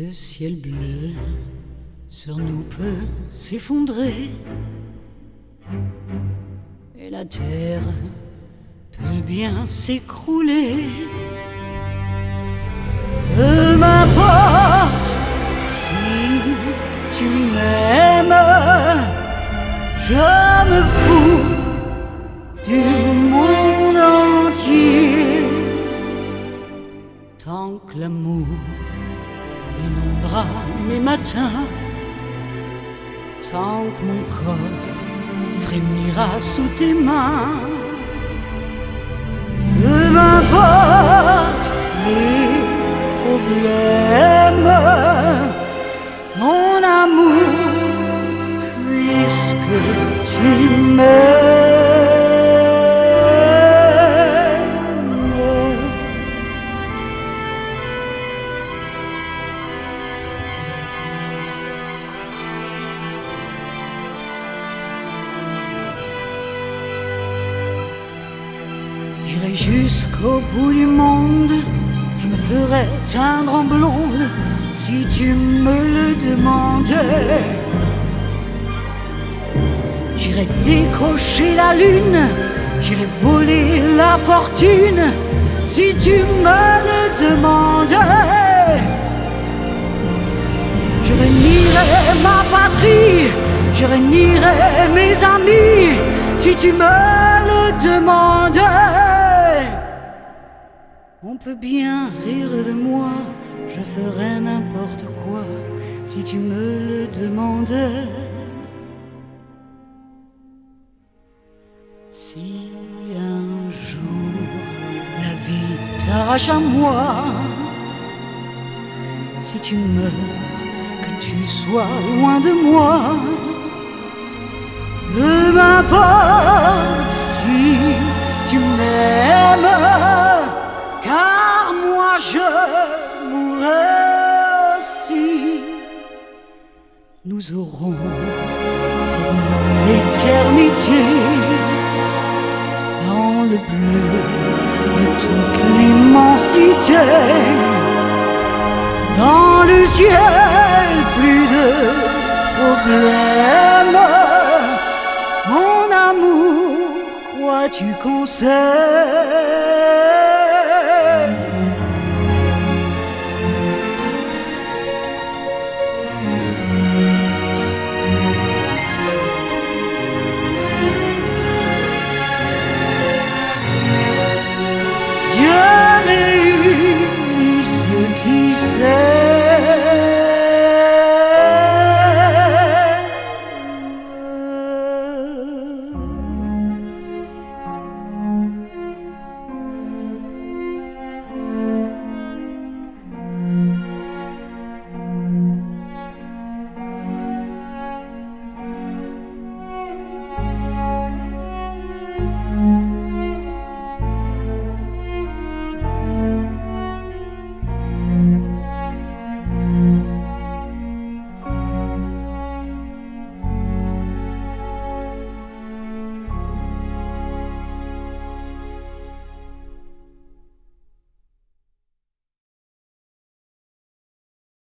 Le ciel bleu sur nous peut s'effondrer et la terre peut bien s'écrouler. Peu m'importe si tu m'aimes, je me fous du monde entier. Tant que l'amour inondera mes matins, tant que mon corps frémira sous tes mains. Peu m'importe les problèmes, mon amour, puisque tu m'aimes. J'irai jusqu'au bout du monde, je me ferai teindre en blonde si tu me le demandais. J'irai décrocher la lune, j'irai voler la fortune si tu me le demandais. Je réunirai ma patrie, je réunirai mes amis si tu me le demandais. On peut bien rire de moi, je ferais n'importe quoi si tu me le demandais. Si un jour la vie t'arrache à moi, si tu meurs, que tu sois loin de moi. Peu m'importe si tu m'aimes, car moi je mourrai aussi. Nous aurons pour nous l'éternité dans le bleu de toute l'immensité. Dans le ciel, plus de problèmes. Mon amour, crois-tu qu'on sait? Dieu réunit ceux qui s'aiment.